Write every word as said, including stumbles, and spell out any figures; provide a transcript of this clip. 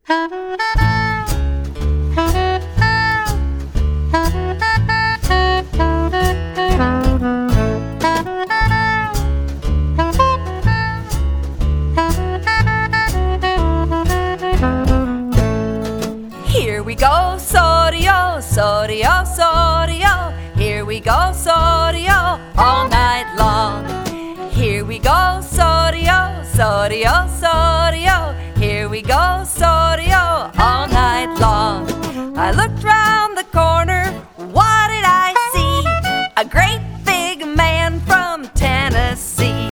Here we go, sorry-o, sorry-o, sorry-o. Here we go, sorry-o, all night long. Here we go, sorry-o, sorry-o, sorry-o. Here we go, sorry-o, all